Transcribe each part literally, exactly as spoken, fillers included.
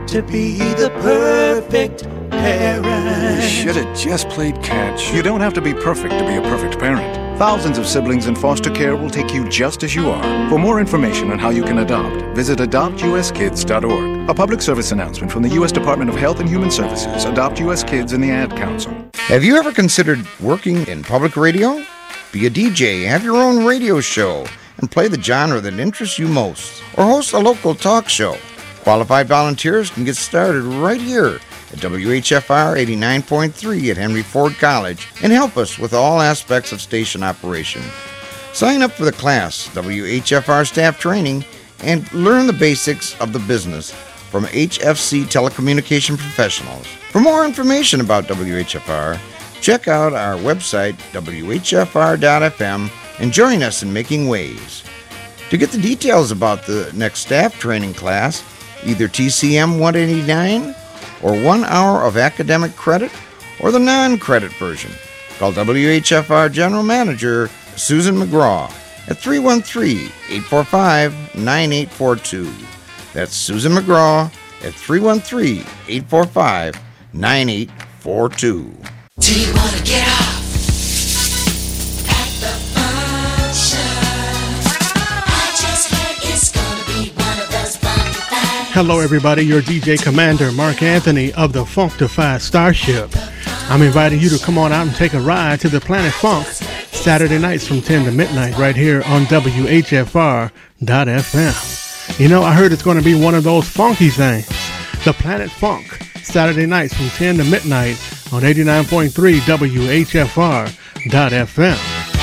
to be the perfect parent. You should have just played catch. You don't have to be perfect to be a perfect parent. Thousands of siblings in foster care will take you just as you are. For more information on how you can adopt, visit adopt u s kids dot org. A public service announcement from the U S Department of Health and Human Services, Adopt U S Kids, and the Ad Council. Have you ever considered working in public radio? Be a D J, have your own radio show, and play the genre that interests you most. Or host a local talk show. Qualified volunteers can get started right here at W H F R eighty-nine point three at Henry Ford College and help us with all aspects of station operation. Sign up for the class, W H F R staff training, and learn the basics of the business from H F C telecommunication professionals. For more information about W H F R, check out our website, w h f r dot f m, and join us in making waves. To get the details about the next staff training class, either T C M one eighty-nine or one hour of academic credit, or the non-credit version, call W H F R General Manager Susan McGraw at three one three, eight four five, nine eight four two. That's Susan McGraw at three one three, eight four five, nine eight four two. Do you want to get off at the function? I just heard it's gonna be one of those funky. Hello, everybody. Your D J Commander, Mark Anthony of the Funkdafied Starship. I'm inviting you to come on out and take a ride to the Planet Funk Saturday nights from ten to midnight right here on W H F R dot F M. You know, I heard it's going to be one of those funky things. The Planet Funk Saturday nights from ten to midnight on eighty-nine point three W H F R dot F M.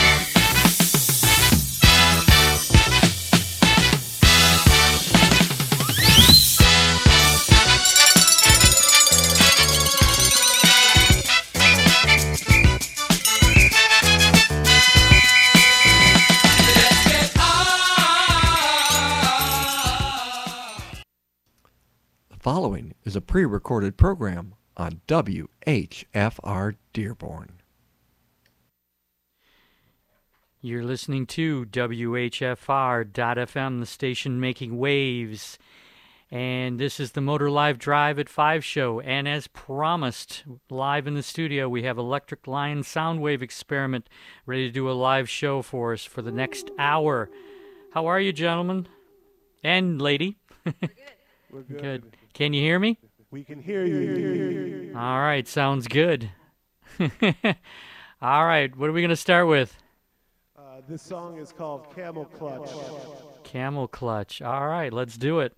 Following is a pre-recorded program on W H F R Dearborn. You're listening to W H F R dot F M, the station making waves. And this is the Motor Live Drive at five show. And as promised, live in the studio, we have Electric Lion Soundwave Experiment ready to do a live show for us for the next hour. How are you, gentlemen? And lady? We're good. We're good. Good. Can you hear me? We can hear you. All right, sounds good. All right, what are we going to start with? Uh, this song is called Camel Clutch. Camel Clutch. All right, let's do it.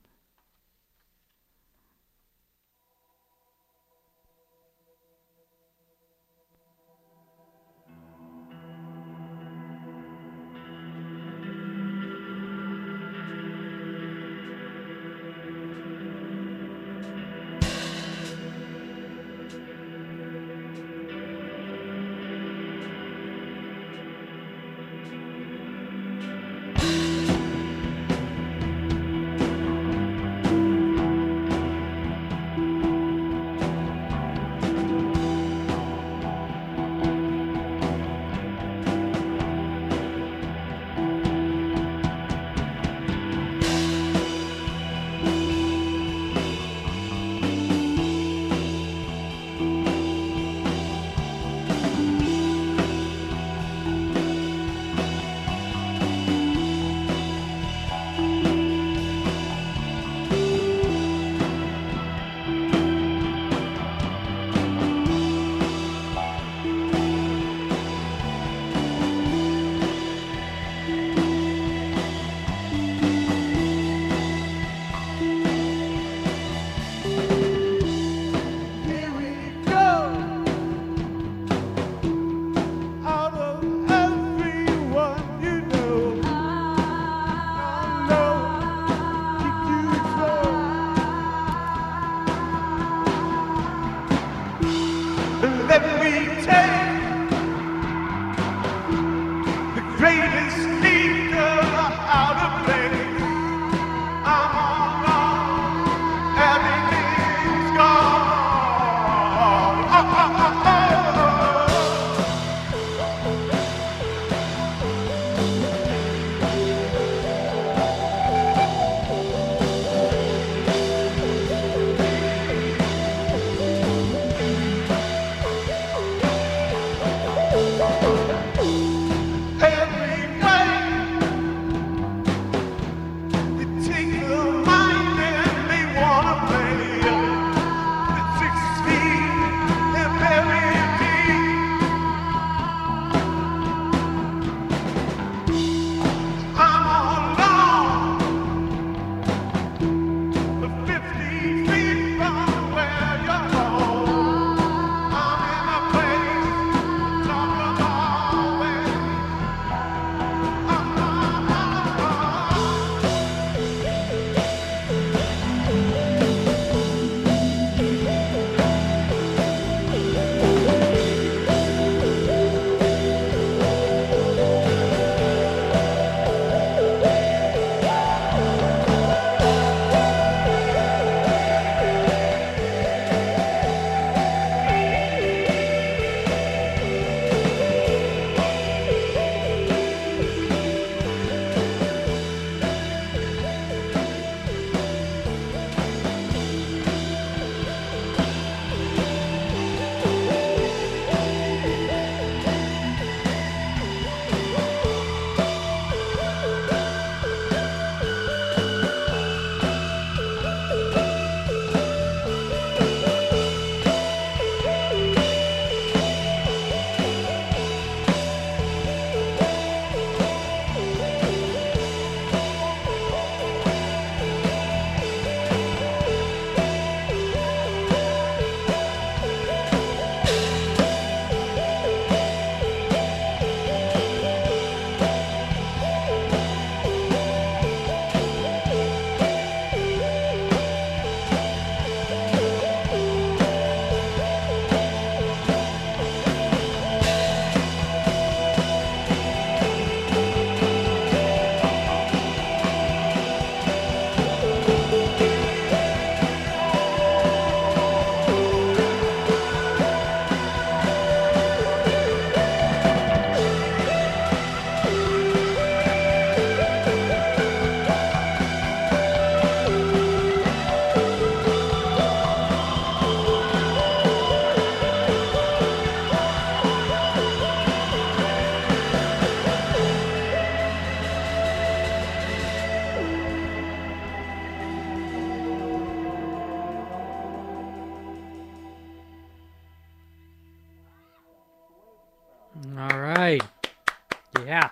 All right. Yeah.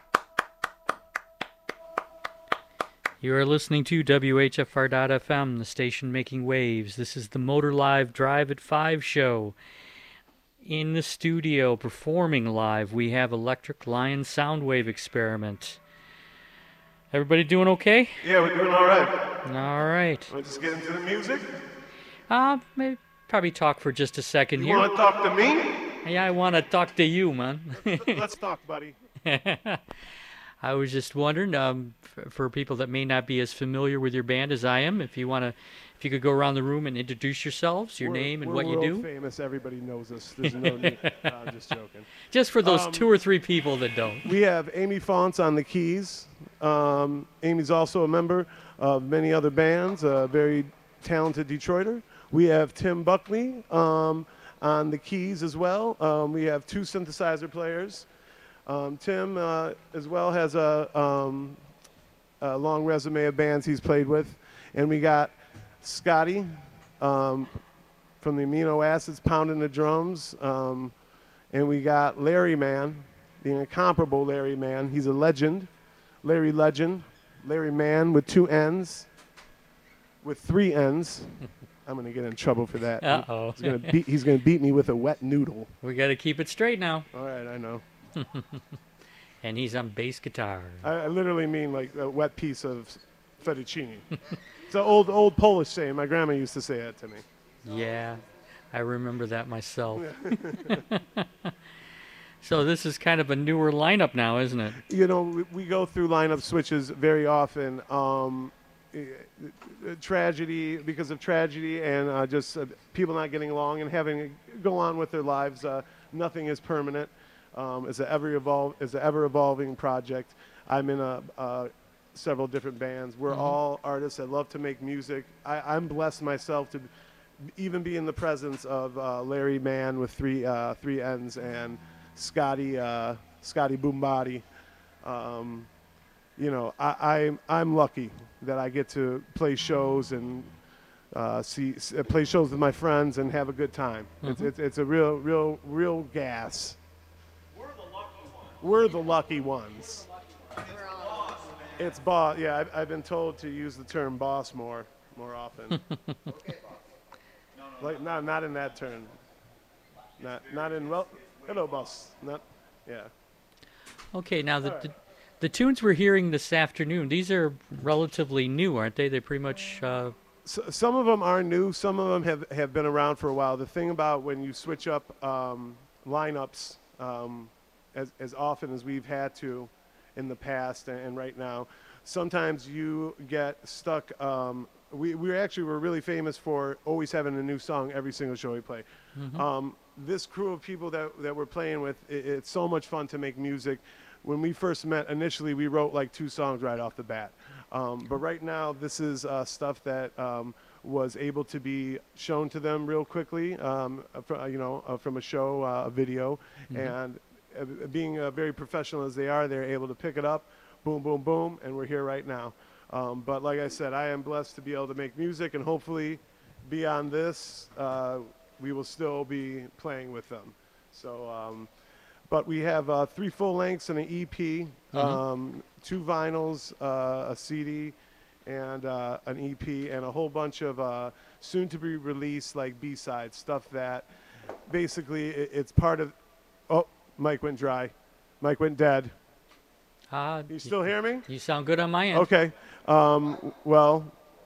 You are listening to W H F R dot F M, the station making waves. This is the Motor Live Drive at five show. In the studio, performing live, we have Electric Lion Soundwave Experiment. Everybody doing okay? Yeah, we're doing all right. All right. Want to just get into the music? Uh, maybe probably talk for just a second You here. want to talk to me? Yeah, I want to talk to you, man. Let's talk, buddy. I was just wondering, um, f- for people that may not be as familiar with your band as I am, if you want to, if you could go around the room and introduce yourselves, your We're- name and we're what you world do. famous. Everybody knows us. There's no need. No, I'm just joking. Just for those Um, two or three people that don't. We have Amy Fonts on the keys. Um, Amy's also a member of many other bands, a very talented Detroiter. We have Tim Buckley um, on the keys as well. Um, we have two synthesizer players. Um, Tim uh, as well has a, um, a long resume of bands he's played with. And we got Scotty um, from the Amino Acids pounding the drums. Um, and we got Larry Mann, the incomparable Larry Mann. He's a legend. Larry Legend. Larry Mann with two N's. With three N's. I'm going to get in trouble for that. Uh-oh. He's going to beat, he's gonna beat me with a wet noodle. We got to keep it straight now. All right, I know. And he's on bass guitar. I, I literally mean like a wet piece of fettuccine. It's an old, old Polish saying. My grandma used to say that to me. Yeah, I remember that myself. So this is kind of a newer lineup now, isn't it? You know, we, we go through lineup switches very often. Um, eh, eh, tragedy, because of tragedy and uh, just uh, people not getting along and having to go on with their lives. Uh, nothing is permanent. Um, it's an ever evolve, it's an ever evolving project. I'm in a, uh, several different bands. We're Mhm. all artists that love to make music. I, I'm blessed myself to even be in the presence of uh, Larry Mann with three uh, three N's and Scotty uh, Scotty Boombody. Um, you know, I, I'm I'm lucky that I get to play shows and uh, see s- uh, play shows with my friends and have a good time. It's, Mhm. it's it's a real real real gas. We're the lucky ones. It's boss. Yeah, I've, I've been told to use the term boss more more often. Like not not in that term. Not not in well. Hello, boss. Not. Yeah. Okay, now the, All right. the the tunes we're hearing this afternoon, these are relatively new, aren't they? They're pretty much. Uh, So, some of them are new. Some of them have, have been around for a while. The thing about when you switch up um, lineups um, as, as often as we've had to in the past and, and right now, sometimes you get stuck. Um, we we actually were really famous for always having a new song every single show we play. Mhm. Um, this crew of people that, that we're playing with, it, it's so much fun to make music. When we first met, initially we wrote like two songs right off the bat. Um, but right now, this is uh, stuff that um, was able to be shown to them real quickly, um, uh, fr- uh, you know, uh, from a show, uh, a video, Mhm. and uh, being uh, very professional as they are, they're able to pick it up, boom, boom, boom, and we're here right now. Um, but like I said, I am blessed to be able to make music, and hopefully, beyond this, uh, we will still be playing with them. So. Um, But we have uh, three full lengths and an E P, Mhm. um, two vinyls, uh, a C D, and uh, an E P, and a whole bunch of uh, soon-to-be released like B-sides, stuff that basically it, it's part of. Oh, Mike went dry. Mike went dead. uh, You still hear me? You sound good on my end. Okay. Um, well,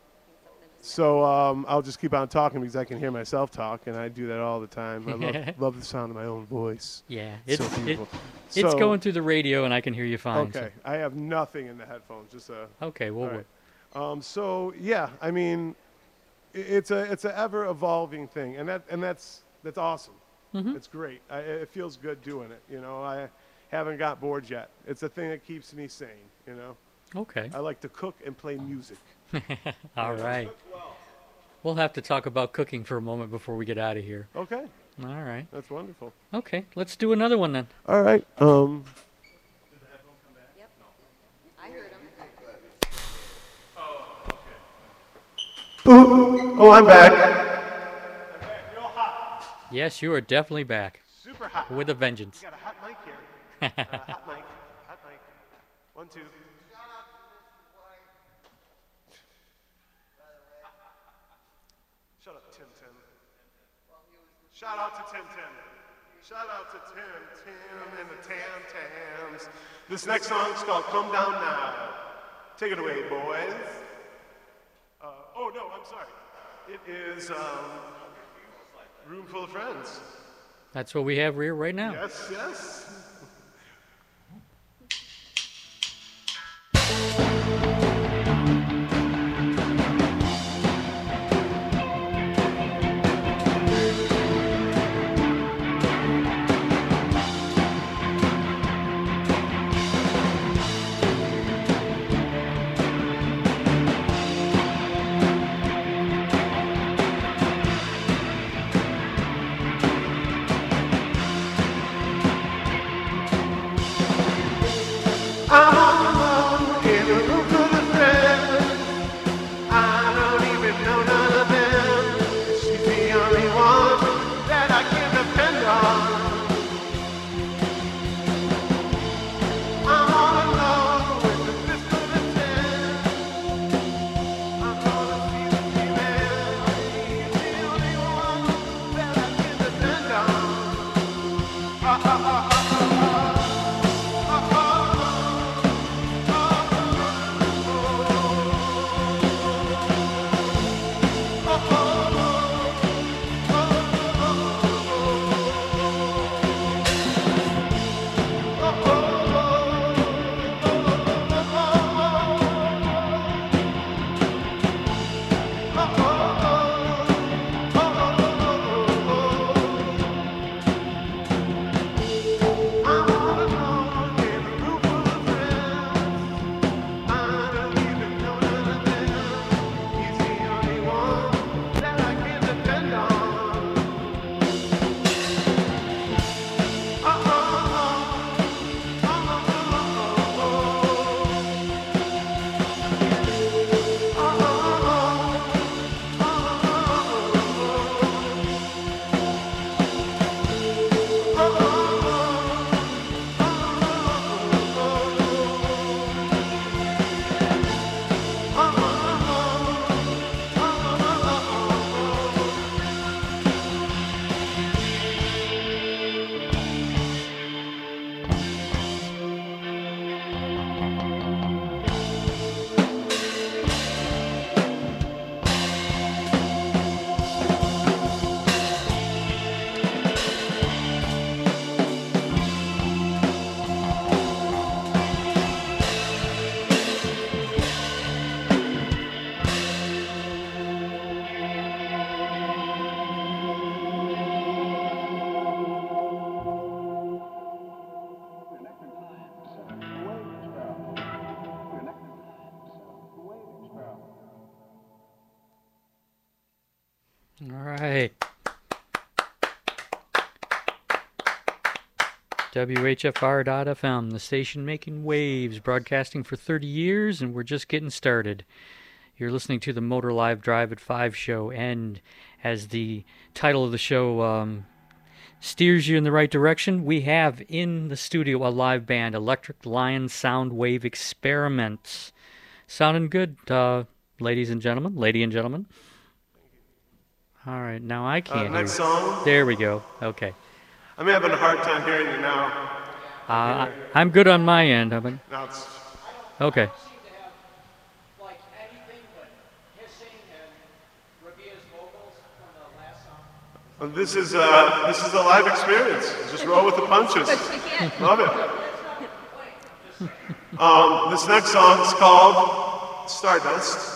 so um, I'll just keep on talking because I can hear myself talk, and I do that all the time. I love, love the sound of my own voice. Yeah, So it's it, beautiful. it's So- going through the radio, and I can hear you fine. so- Okay, I have nothing in the headphones, just a. Okay, well, all right. Um, so yeah, I mean, i- it's a it's an ever evolving thing, and that and that's that's awesome. Mhm. It's great. I, it feels good doing it. You know, I haven't got bored yet. It's a thing that keeps me sane. You know, okay. I like to cook and play music. All right. We'll have to talk about cooking for a moment before we get out of here. Okay, All right. that's wonderful. Okay, let's do another one then. All right. Um, I heard him. oh, I'm back. Yes, you are definitely back Super hot. with a vengeance. Got a hot mic here. hot mic. Hot mic. One, two. Shut up, Tim Tim. Shout out to Tim Tim. Shout out to Tim Tim and the Tam Tams. This next song is called Come Down Now. Take it away, boys. Uh, oh, no, I'm sorry. It is um, Room Full of Friends. That's what we have here right now. Yes, yes. All right. W H F R dot F M, the station making waves, broadcasting for thirty years, and we're just getting started. You're listening to the Motor Live Drive at five show, and as the title of the show um, steers you in the right direction, we have in the studio a live band, Electric Lion Sound Wave Experiments. Sounding good, uh, ladies and gentlemen, lady and gentlemen. All right, now I can't Uh, next hear. song. There we go. Okay. I'm having a hard time hearing you now. Uh, I- I'm good on my end. I mean, Now it's okay. Uh, This is uh, this is a live experience. Just roll with the punches. Love it. Um, this next song is called Stardust.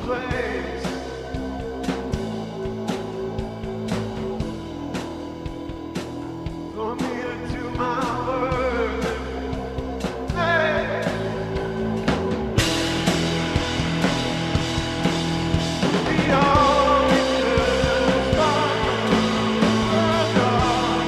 place. Throw me into my world. Hey. We all return back. Oh God.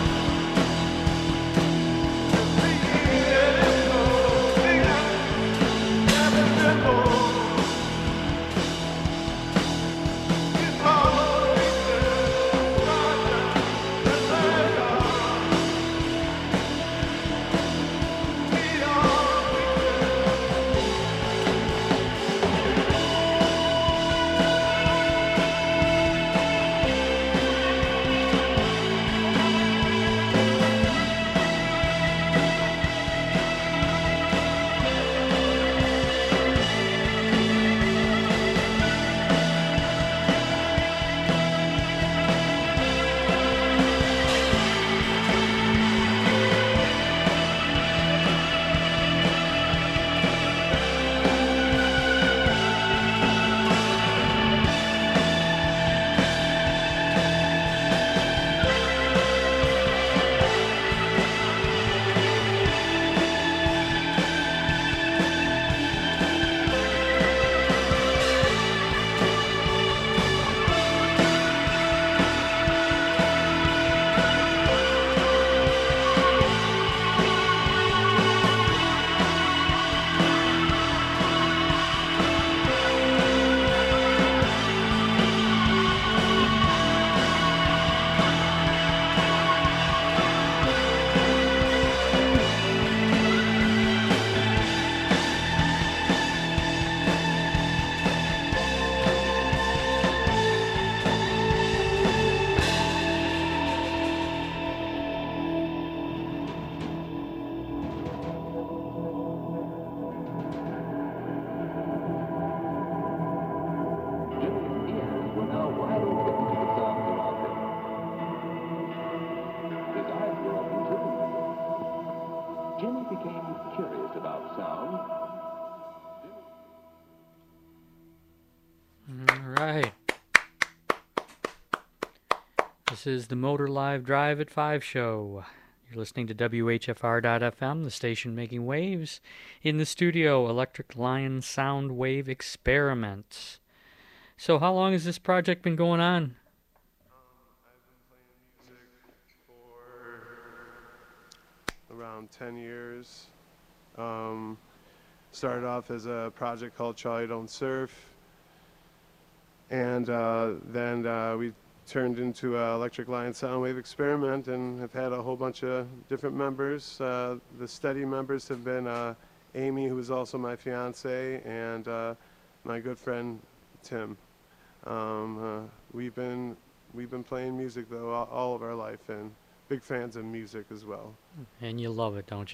Jimmy became curious about sound. All right. This is the Motor Live Drive at five show. You're listening to W H F R dot F M, the station making waves. In the studio, Electric Lion Sound Wave Experiment. So how long has this project been going on? Around ten years. Um, started off as a project called Charlie Don't Surf, and uh, then uh, we turned into uh, Electric Lion Soundwave Experiment, and have had a whole bunch of different members. Uh, the steady members have been uh, Amy, who is also my fiance, and uh, my good friend Tim. Um, uh, we've been we've been playing music though all, all of our life, and big fans of music as well. And you love it, don't you?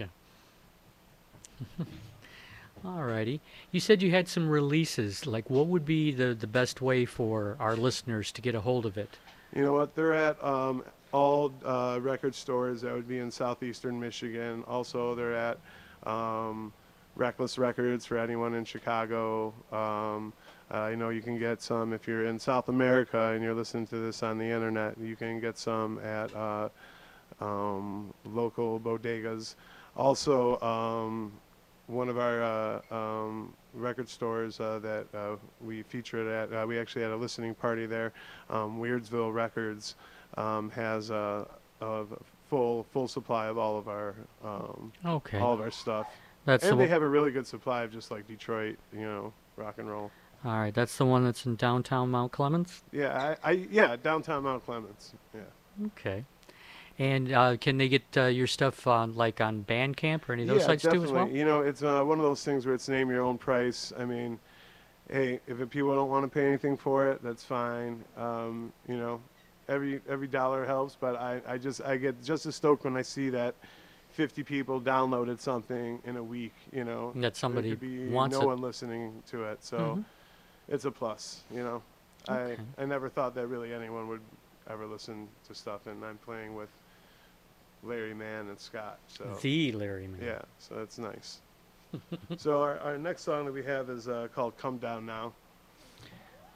Alrighty. You said you had some releases. Like, what would be the, the best way for our listeners to get a hold of it? You know what? They're at um, all uh, record stores that would be in southeastern Michigan. Also, they're at um, Reckless Records for anyone in Chicago. Um, uh, you know, you can get some if you're in South America and you're listening to this on the internet. You can get some at uh, um, local bodegas. Also, um, one of our uh, um, record stores uh, that uh, we featured at, uh, we actually had a listening party there. Um, Weirdsville Records um, has a, a full full supply of all of our um, Okay. all of our stuff. That's the and they one- have a really good supply of just like Detroit, you know, rock and roll. All right, that's the one that's in downtown Mount Clemens? Yeah, I, I yeah, downtown Mount Clemens. Yeah. Okay. And uh, can they get uh, your stuff on, like, on Bandcamp or any of those yeah, sites definitely. too as well? You know, it's uh, one of those things where it's name your own price. I mean, hey, if it, people don't want to pay anything for it, that's fine. Um, you know, every every dollar helps, but I, I just I get just as stoked when I see that fifty people downloaded something in a week. You know, That There somebody could be wants no it. one listening to it, so Mhm. it's a plus. You know, Okay. I I never thought that really anyone would ever listen to stuff, and I'm playing with Larry Mann and Scott. So The Larry Mann. yeah, so that's nice. So our, our next song that we have is uh, called "Come Down Now."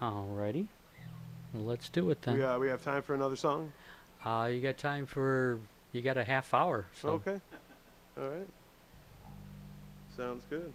Alrighty. Well, let's do it then. We, uh, we have time for another song? Uh, you got time for, you got a half hour. So. Okay. All right. Sounds good.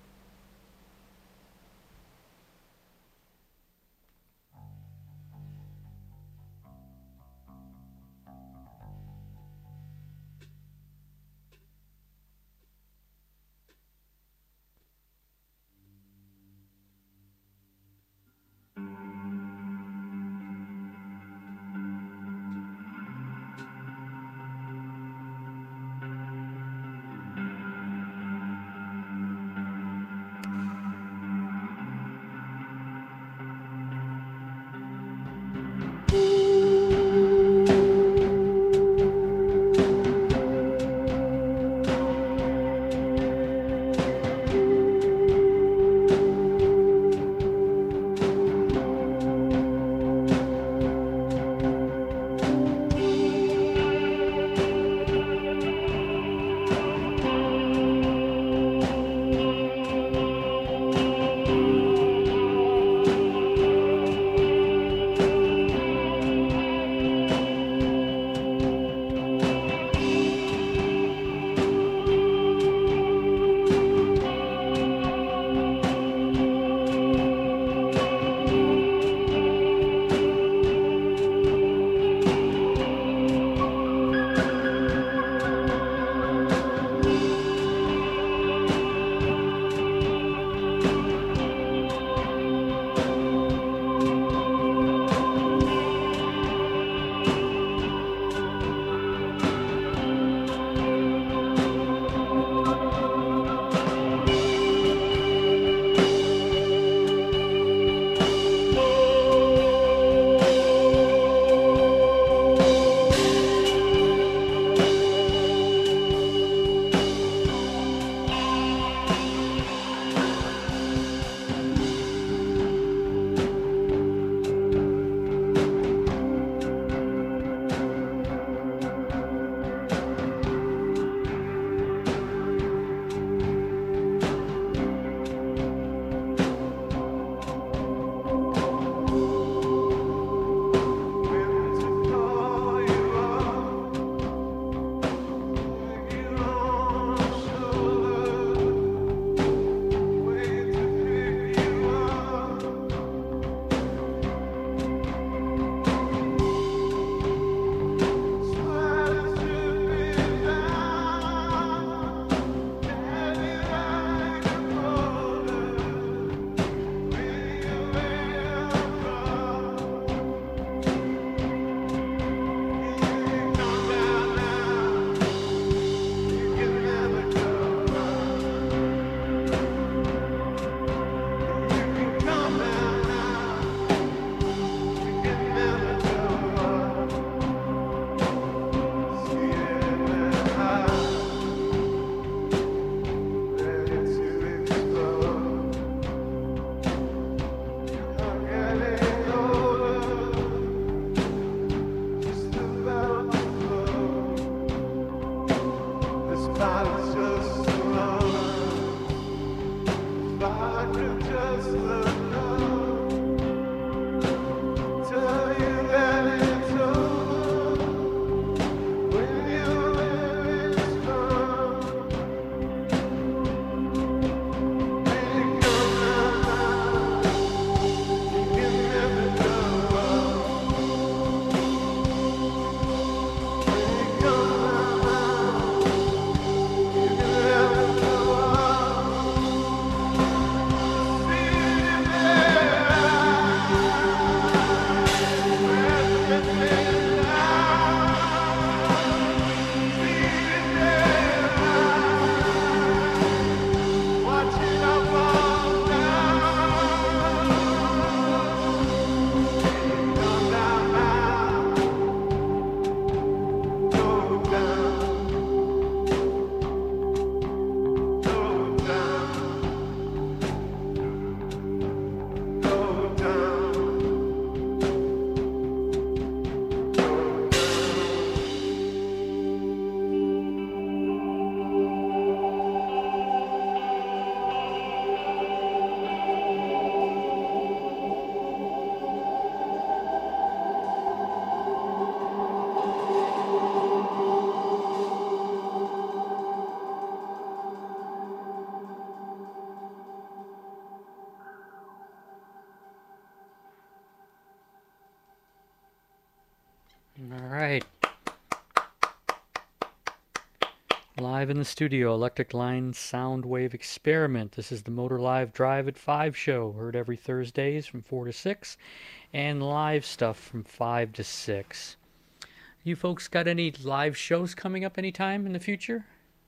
Live in the studio, Electric Line Soundwave Experiment. This is the Motor Live Drive at five show, heard every Thursdays from four to six, and live stuff from five to six. You folks got any live shows coming up anytime in the future?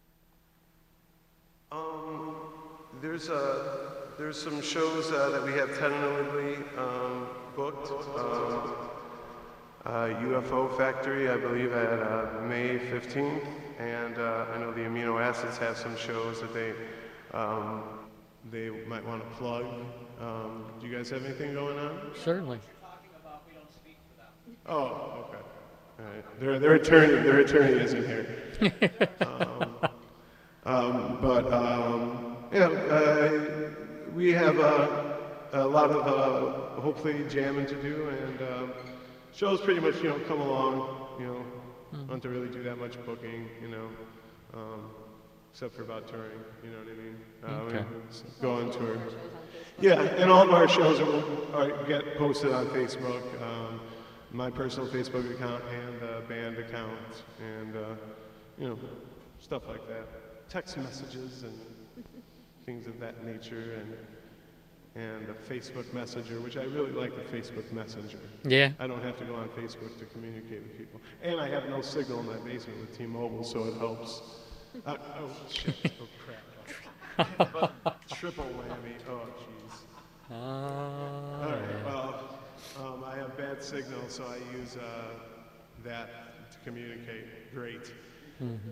Um, there's uh, there's some shows uh, that we have tentatively um, booked. Um, uh, U F O Factory, I believe, at uh, May fifteenth. And uh, I know the amino acids have some shows that they um, they might want to plug. Um, do you guys have anything going on? Certainly. Oh, okay. All right. Their their attorney their attorney isn't here. um, um, but um, yeah, uh, we have uh, a lot of uh, hopefully jamming to do, and um, shows pretty much you know come along, you know. Mm-hmm. Don't have to really do that much booking, you know, um, except for about touring, you know what I mean? Uh, Okay. We go on tour. Yeah, and all of our shows are, are get posted on Facebook, um, my personal Facebook account and the band account, and, uh, you know, stuff like that. Text messages and things of that nature, and and a Facebook Messenger, which I really like the Facebook Messenger. Yeah. I don't have to go on Facebook to communicate with people. And I have no signal in my basement with T-Mobile, so it helps. Uh, oh, shit. Oh, crap. Triple whammy. Oh, jeez. Uh, All right, well, um, I have bad signal, so I use uh, that to communicate. Great. Mm-hmm.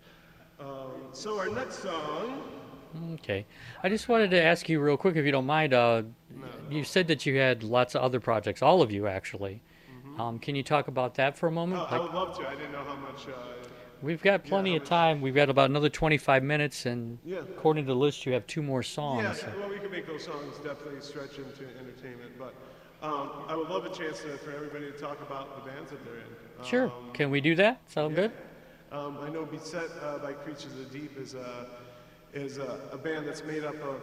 Um, so our next song... Okay. I just wanted to ask you real quick, if you don't mind. Uh, you said that you had lots of other projects, all of you actually. Mm-hmm. Um, can you talk about that for a moment? Oh, I would love to. I didn't know how much... Uh, we've got plenty yeah, of time. We've got about another twenty-five minutes, and yeah. according to the list, you have two more songs. Yeah, well, we can make those songs definitely stretch into entertainment, but um, I would love a chance to, for everybody to talk about the bands that they're in. Sure. Um, Can we do that? Sound yeah. good? Um, I know Beset uh, by Creatures of the Deep is a is a, a band that's made up of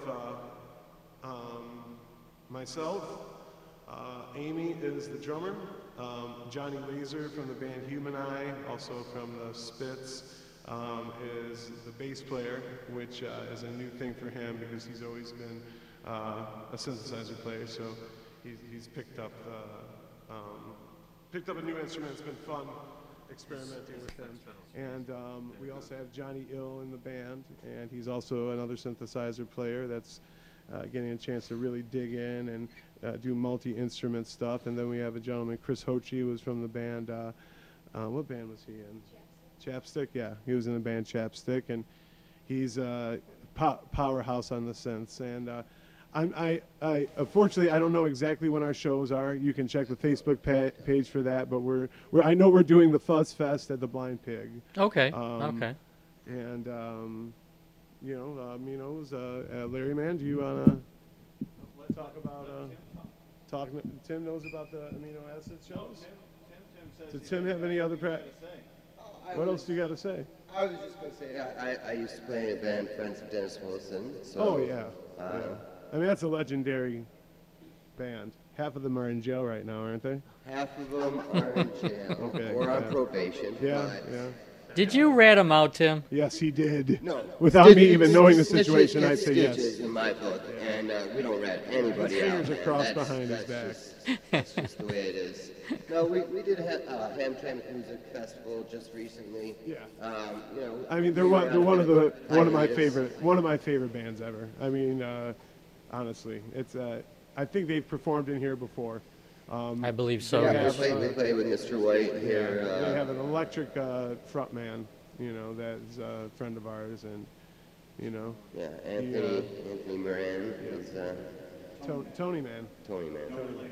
uh, um, myself. Uh, Amy is the drummer. Um, Johnny Laser from the band Human Eye, also from the Spits, um, is the bass player, which uh, is a new thing for him because he's always been uh, a synthesizer player. So he's, he's picked up uh, um, picked up a new instrument. It's been fun experimenting with him. And um, we also have Johnny Ill in the band, and he's also another synthesizer player that's uh, getting a chance to really dig in and uh, do multi-instrument stuff. And then we have a gentleman, Chris Hochi, who was from the band, uh, uh, what band was he in? Chapstick. Chapstick, yeah. He was in the band Chapstick, and he's a po- powerhouse on the synths. And uh, I'm, I, I, unfortunately, I don't know exactly when our shows are. You can check the Facebook pa- page for that, but we're, we're, I know we're doing the Fuzz Fest at the Blind Pig. Okay, Um, okay. And, um, you know, uh, Minos, uh, uh, Larry Man, do you want to talk about, uh, talk, Tim knows about the amino acid shows? Does Tim have any other, pra- what else do you got to say? I was just going to say, I, I used to play in a band, Friends of Dennis Wilson. So, Oh, yeah. Uh, yeah. I mean, that's a legendary band. Half of them are in jail right now, aren't they? Half of them are in jail Okay, or on yeah. probation. Yeah, but yeah. Did you rat him out, Tim? Yes, he did. No. Without me Stitches- even knowing the stitches situation, get I'd say yes. stitches in my book, and uh, we don't rat anybody His out. fingers are man. crossed That's- behind his that's back. Just, that's just the way it is. No, we, we did a uh, Hamtramck Music Festival just recently. Yeah. Um, you know, I mean, they're we one, were they're out one of there the with one of my hiatus. favorite one of my favorite bands ever. I mean, uh, honestly, it's uh, I think they've performed in here before. Um, I believe so. they Yeah, we have, played, we uh, played with Mister White here. yeah, Uh, they have an electric uh, frontman, you know, that's a friend of ours, and you know, yeah, Anthony, he, uh, Anthony Moran is uh, To- Tony Man. Tony Man. Tony Man.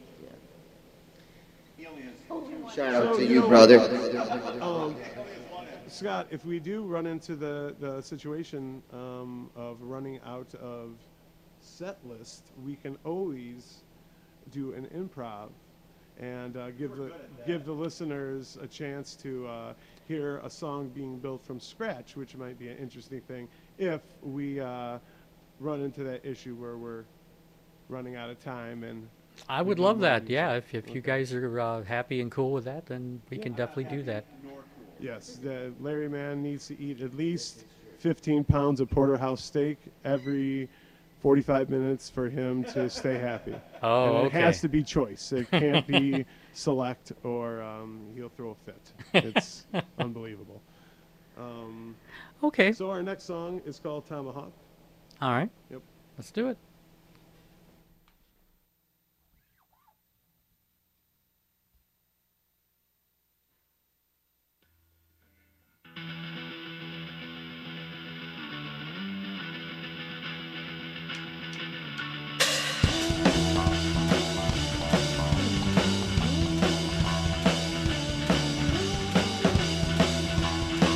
Shout out So, to you you, know, brother. Um, Scott, if we do run into the, the situation um, of running out of set list, we can always do an improv and uh, give the give the listeners a chance to uh, hear a song being built from scratch, which might be an interesting thing if we uh, run into that issue where we're running out of time. And I would love that. Yeah, if if you guys are uh, happy and cool with that, then we can definitely do that. Yes, the Larry man needs to eat at least fifteen pounds of porterhouse steak every forty-five minutes for him to stay happy. Oh, and it okay. has to be choice. It can't be select or um, he'll throw a fit. It's unbelievable. Um, Okay. So our next song is called Tomahawk. All right. Yep. Let's do it.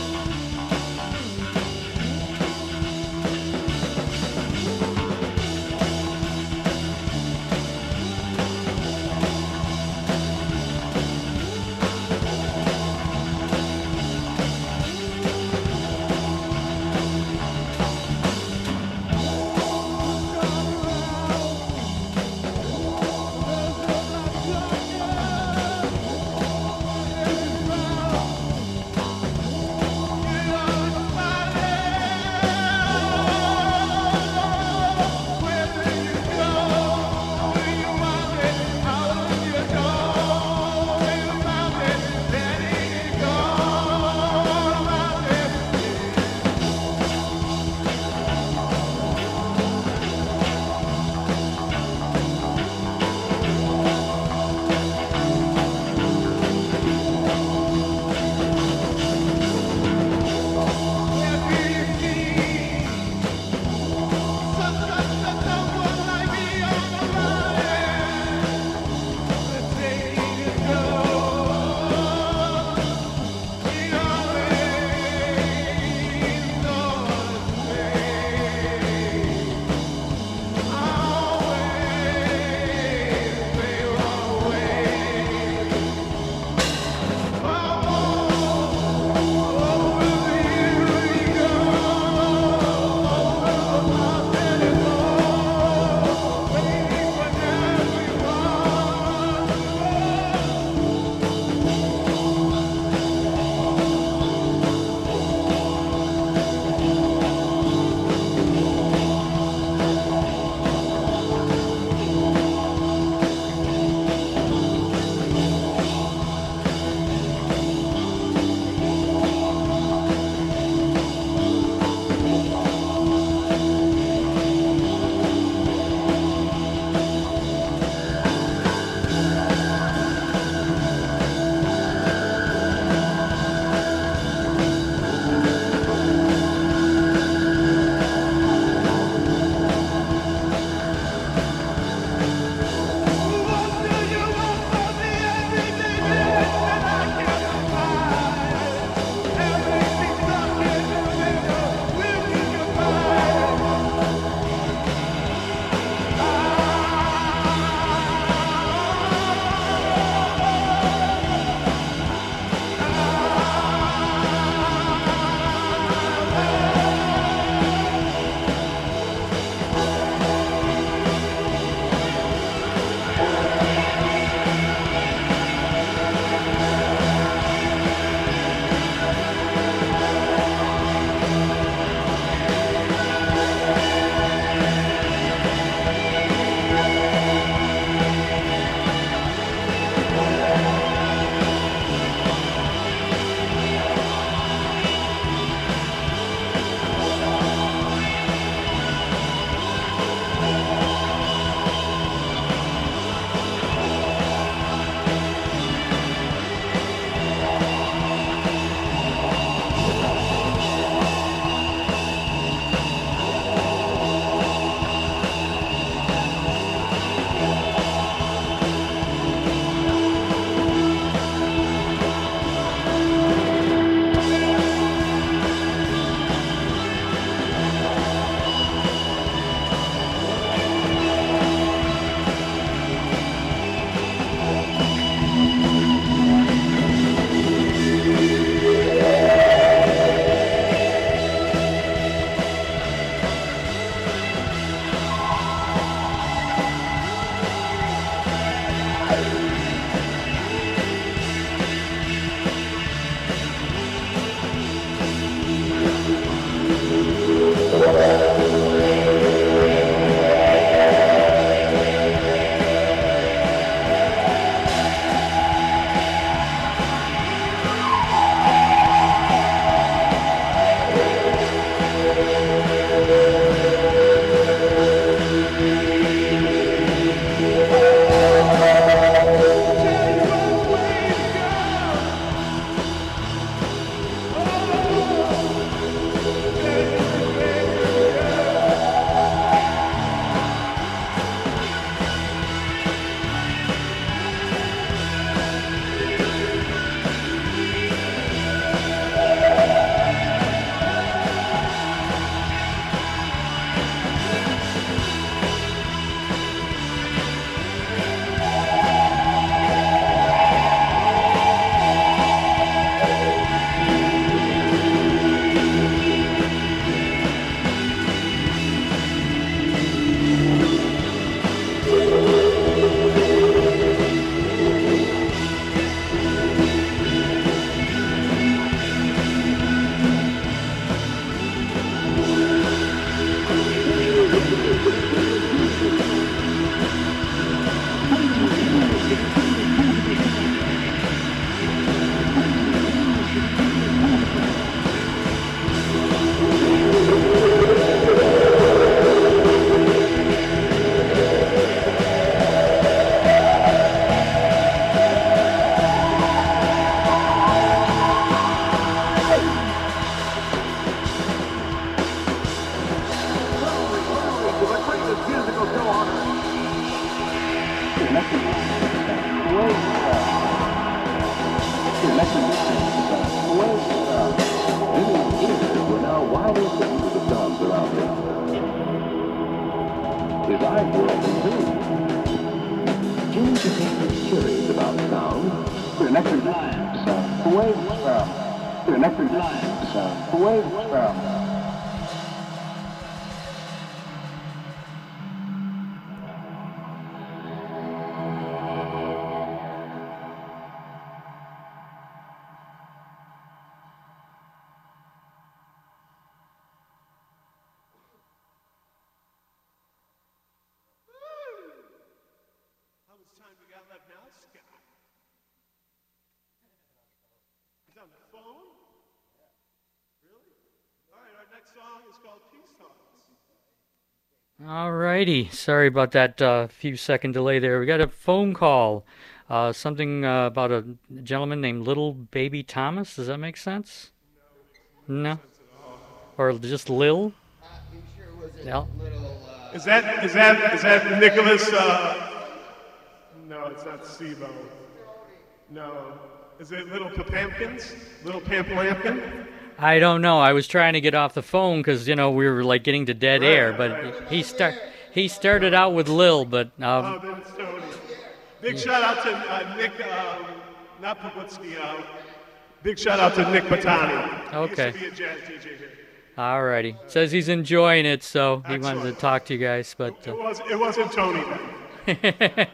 Tomahawk. electric lines, uh, wave experiment. How much time we got left now, Scott? He's on the phone? Really? All right, our next song is called Peace Talks. All righty. Sorry about that uh, few second delay there. We got a phone call. Uh, something uh, about a gentleman named Little Baby Thomas. Does that make sense? No. Or just Lil? No. Is that is that is that Nicholas? Uh, no, it's not SIBO. No. Is it Little Papampkins? Little Pampalampkin? I don't know. I was trying to get off the phone because, you know, we were like getting to dead Right, air. But right. he start he started out with Lil, but Oh, um, then it's Tony. Big shout out to uh, Nick, um, not Pabutsky. Uh, big shout out to Nick Batani. Okay. He used to be a jazz D J here. all righty. Says he's enjoying it, so he wanted to Excellent. talk to you guys. But It uh, was it wasn't Tony then.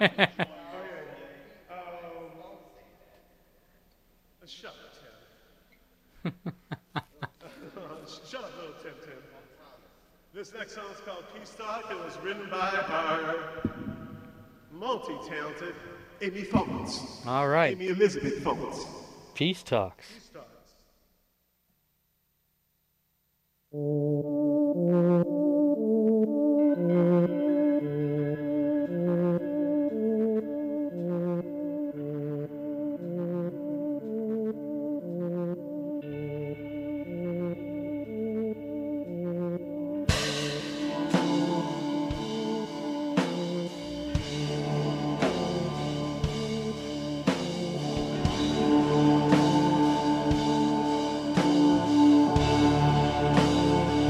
Shut up, Tim. Shut up, little Tim Tim. This next song is called Peace Talk. It was written by our multi-talented Amy Phones. all right. Amy Elizabeth Phones. Peace talks. Peace Talks. Thank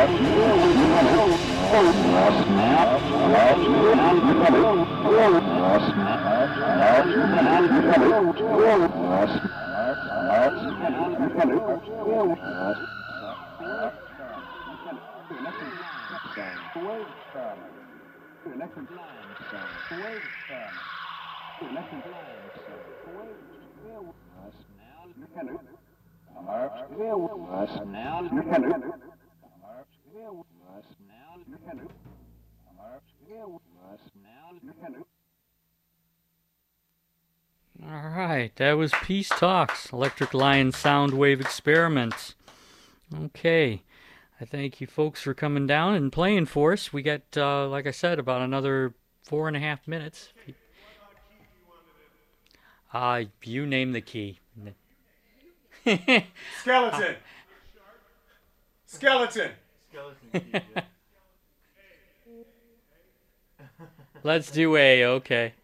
All right, that was Peace Talks, Electric Lion Sound Wave Experiments. Okay, I thank you folks for coming down and playing for us. We got, uh, like I said, about another four and a half minutes. Uh, you name the key. Skeleton. Skeleton. Let's do A, okay.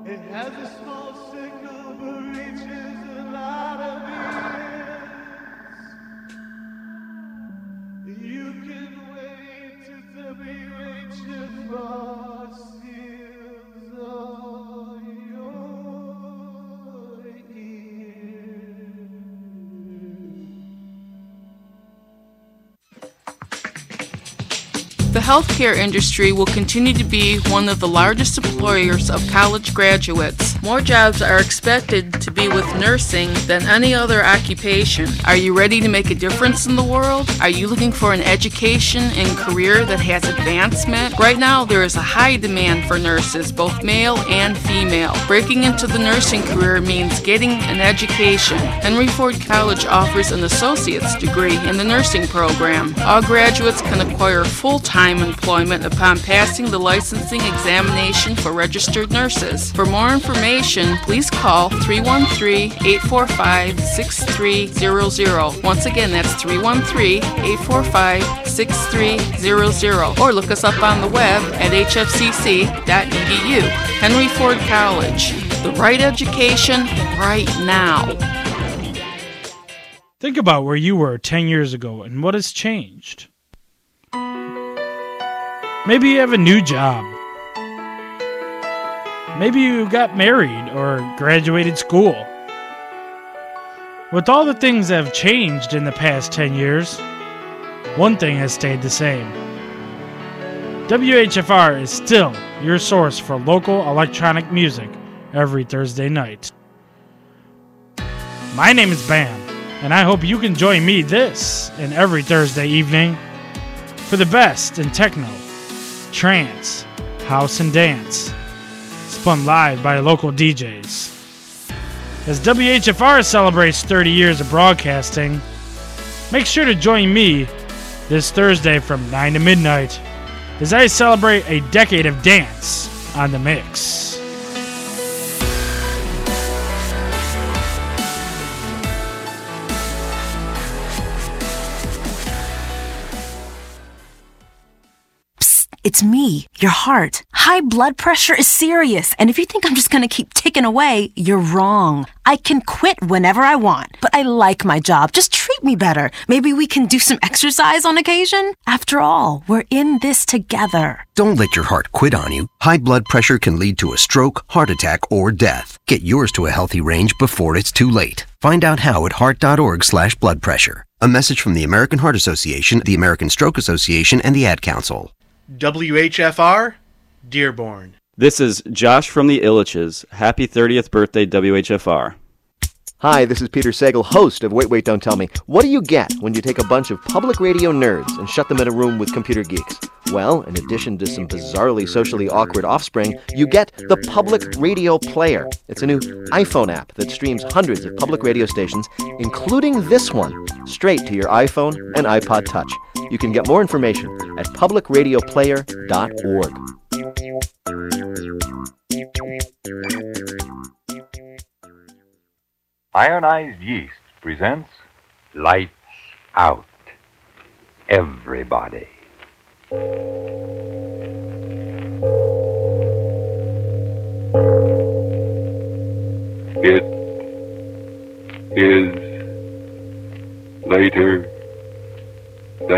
It has a small signal but reaches a lot of ears. You can wait to W H F R seals all your ears. The healthcare industry will continue to be one of the largest employers of college graduates. More jobs are expected to be with nursing than any other occupation. Are you ready to make a difference in the world? Are you looking for an education and career that has advancement? Right now, there is a high demand for nurses, both male and female. Breaking into the nursing career means getting an education. Henry Ford College offers an associate's degree in the nursing program. All graduates can acquire full-time employment upon passing the licensing examination for registered nurses. For more information, please call three one three, eight four five, six three zero zero. Once again, that's three one three, eight four five, six three zero zero. Or look us up on the web at h f c c dot e d u. Henry Ford College. The right education right now. Think about where you were ten years ago and what has changed. Maybe you have a new job. Maybe you got married or graduated school. With all the things that have changed in the past ten years, one thing has stayed the same. W H F R is still your source for local electronic music every Thursday night. My name is Bam, and I hope you can join me this and every Thursday evening for the best in techno, trance, house, and dance, spun live by local D Js. As W H F R celebrates thirty years of broadcasting, make sure to join me this Thursday from nine to midnight as I celebrate a decade of dance on the mix. It's me, your heart. High blood pressure is serious, and if you think I'm just gonna keep ticking away, you're wrong. I can quit whenever I want, but I like my job. Just treat me better. Maybe we can do some exercise on occasion? After all, we're in this together. Don't let your heart quit on you. High blood pressure can lead to a stroke, heart attack, or death. Get yours to a healthy range before it's too late. Find out how at heart.org slash blood pressure. A message from the American Heart Association, the American Stroke Association, and the Ad Council. W H F R, Dearborn. This is Josh from the Illiches. Happy thirtieth birthday, W H F R. Hi, this is Peter Sagal, host of Wait, Wait, Don't Tell Me. What do you get when you take a bunch of public radio nerds and shut them in a room with computer geeks? Well, in addition to some bizarrely socially awkward offspring, you get the Public Radio Player. It's a new iPhone app that streams hundreds of public radio stations, including this one, straight to your iPhone and iPod Touch. You can get more information at public radio player dot org. Ionized Yeast presents Lights Out. Everybody. It is later